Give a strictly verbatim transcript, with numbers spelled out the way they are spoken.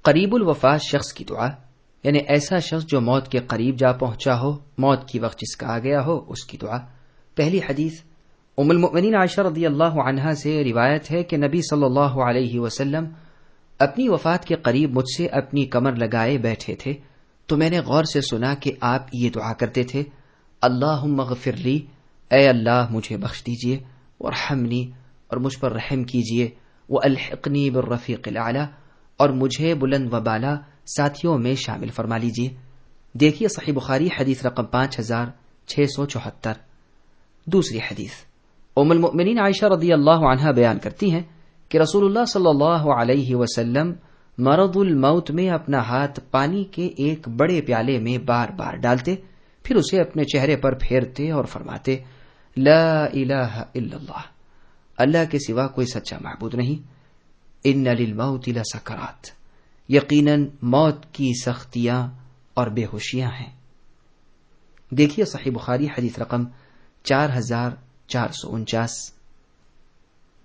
قریب الوفات شخص کی دعا، یعنی ایسا شخص جو موت کے قریب جا پہنچا ہو، موت کی وقت جس کا آ گیا ہو، اس کی دعا۔ پہلی حدیث ام المؤمنین عائشہ رضی اللہ عنہا سے روایت ہے کہ نبی صلی اللہ علیہ وسلم اپنی وفات کے قریب مجھ سے اپنی کمر لگائے بیٹھے تھے تو میں نے غور سے سنا کہ آپ یہ دعا کرتے تھے، اللہم اغفر لی، اے اللہ مجھے بخش دیجئے، وارحمنی، اور مجھ پر رحم کیجئے، والحقنی بالرفیق الاعلی، اور مجھے بلند و بالا ساتھیوں میں شامل فرما لیجئے۔ دیکھیے صحیح بخاری حدیث رقم پانچ ہزار چھ سو چوہتر۔ دوسری حدیث ام المؤمنین عائشہ رضی اللہ عنہا بیان کرتی ہیں کہ رسول اللہ صلی اللہ علیہ وسلم مرض الموت میں اپنا ہاتھ پانی کے ایک بڑے پیالے میں بار بار ڈالتے، پھر اسے اپنے چہرے پر پھیرتے اور فرماتے، لا الہ الا اللہ، اللہ کے سوا کوئی سچا معبود نہیں، ان للموت لسکرات، یقیناً موت کی سختیاں اور بے ہوشیاں ہیں۔ دیکھیے صحیح بخاری حدیث رقم چار ہزار چار سو انچاس۔